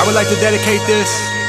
I would like to dedicate this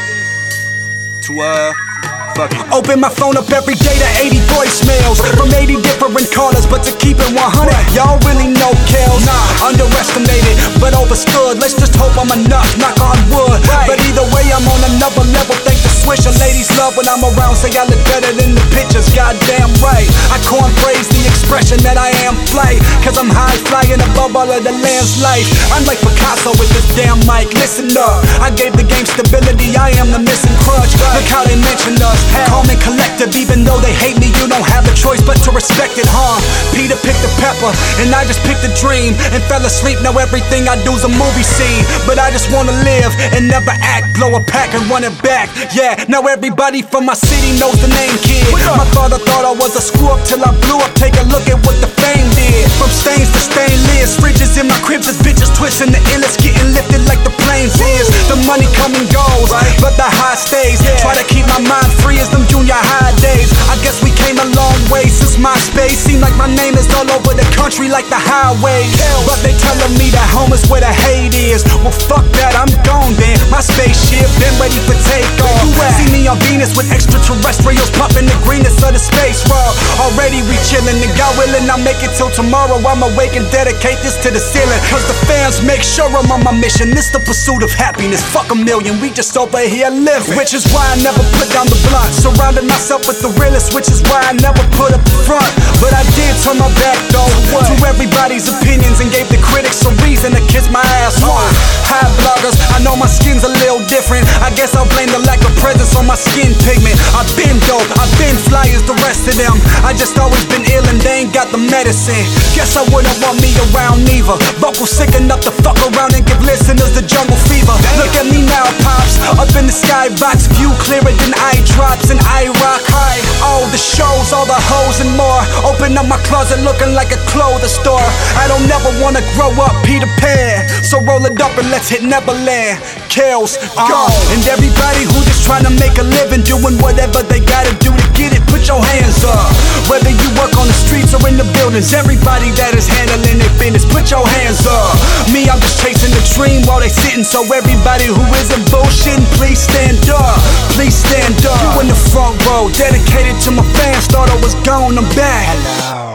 to fuck it. Open my phone up every day to 80 voicemails from 80 different callers, but to keep it 100, y'all really know kills. Underestimated, but overstood. Let's just hope I'm enough, knock on wood. But either way, I'm on another level. Thank the Swisher. Ladies love when I'm around, say I look better than the pictures. Goddamn right. I corn phrase the expression that I am fly, cause I'm high flying above all of the land's life. I'm like Picasso with this damn mic. Listen up, I gave the game stability, I am the missing crutch. Look how they mention us, calm and collective. Even though they hate me, you don't have a choice but to respect it, huh? Peter picked the pepper, and I just picked a dream and fell asleep. Now everything I do's a movie scene, but I just wanna live and never act. Blow a pack and run it back. Yeah, now everybody from my city knows the name Kid. My father thought I was a screw up till I blew up. Take a look at what the fame did. From stains to stainless, fridges in my cribs, as bitches twisting the illest, getting lifted like the planes is. The money come and goes, but the high stays. Try to keep my mind free as them junior high days. I guess we came a long way since MySpace. Seem like my name is all over the country like the highways, but they telling me that home is where the hate is. Well, fuck that, I'm gone then. My spaceship been ready for takeoff. See me on Venus with extraterrestrials pumping the greenness of the space raw. Already we chillin', and God willing I'll make it till tomorrow. I'm awake and dedicate this to the ceiling, cause the fans make sure I'm on my mission. This the pursuit of happiness, fuck a million, we just over here living. Which is why I never put down the blunt, surrounded myself with the realest, which is why I never put up the front. But I did turn my back though to everybody's opinions and gave the critics a reason to kiss my ass. Hi bloggers, I know my skin's a little different. I guess I'll blame the lack of presence on my skin pigment. I've been dope, I've been fly as the rest of them. I just always been ill and they ain't got the medicine. Guess I wouldn't want me around neither. Vocal sick enough to fuck around and give listeners the jungle fever. Look at me now, pops, up in the skybox, view clearer than eye drops and I rock high. All the shows, all the hoes and more. Open up my closet looking like a clothing store. I don't never wanna grow up Peter Pan, so roll it up and let's hit Neverland. Kills, go. And everybody who just trying to make a living, doing whatever they gotta do to get it, put your hands up. Whether you work on the streets or in the buildings, everybody that is handling their business, put your hands up. Me, I'm just chasing the dream while they sitting, so everybody who isn't bullshitting, please stand up. Please stand up. You in the front row, dedicated to my fans, thought I was gone, I'm back. Hello.